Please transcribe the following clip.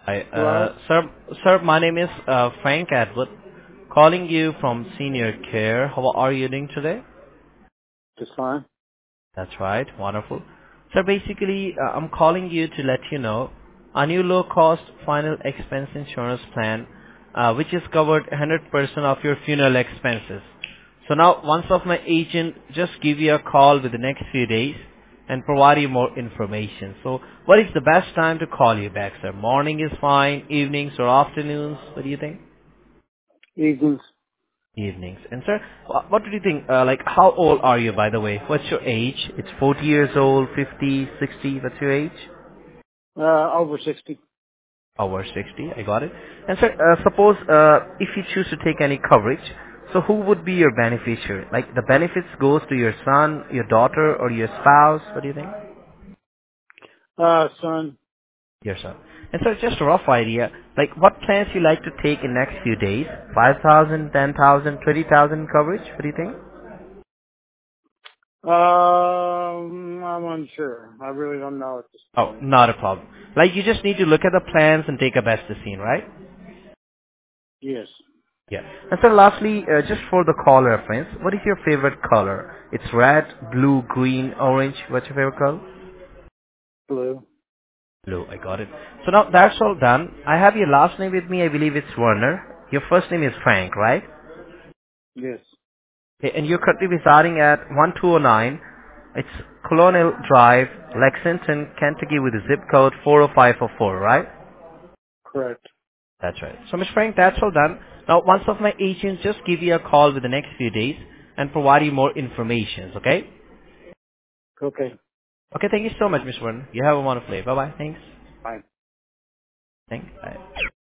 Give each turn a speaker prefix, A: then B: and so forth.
A: Hi,
B: Hello?
A: sir, my name is Frank Atwood, calling you from Senior Care. How are you doing today?
B: Just fine.
A: That's right, wonderful. Sir, basically, I'm calling you to let you know a new low-cost final expense insurance plan, which is covered 100% of your funeral expenses. So now, once of my agent just give you a call within the next few days and provide you more information. So, what is the best time to call you back, sir? Morning is fine, evenings or afternoons? What do you think?
B: Evenings.
A: Evenings. And sir, what do you think, like how old are you by the way? What's your age? It's 40 years old, 50, 60, what's your age?
B: Over 60.
A: Over 60, I got it. And sir, suppose if you choose to take any coverage, so who would be your beneficiary? Like the benefits goes to your son, your daughter, or your spouse, what do you think?
B: Son.
A: Your son. And sir, just a rough idea, like what plans you like to take in next few days? 5,000, 10,000, 20,000 coverage, what do you think?
B: I'm unsure. I really don't know at this
A: Oh,
B: point.
A: not a problem. Like you just need to look at the plans and take a best decision, right?
B: Yes.
A: Yeah. And so lastly, just for the call reference, what is your favorite color? It's red, blue, green, orange. What's your favorite color?
B: Blue.
A: Blue. I got it. So now that's all done. I have your last name with me. I believe it's Werner. Your first name is Frank, right?
B: Yes.
A: Okay, and you're currently residing at 1209. It's Colonial Drive, Lexington, Kentucky with the zip code 40544, right?
B: Correct.
A: That's right. So, Mr. Frank, that's all done. Now, once of my agents just give you a call within the next few days and provide you more information, okay?
B: Okay.
A: Okay, thank you so much, Mr. Warren. You have a wonderful day. Bye-bye. Thanks.
B: Bye.
A: Thanks. Bye.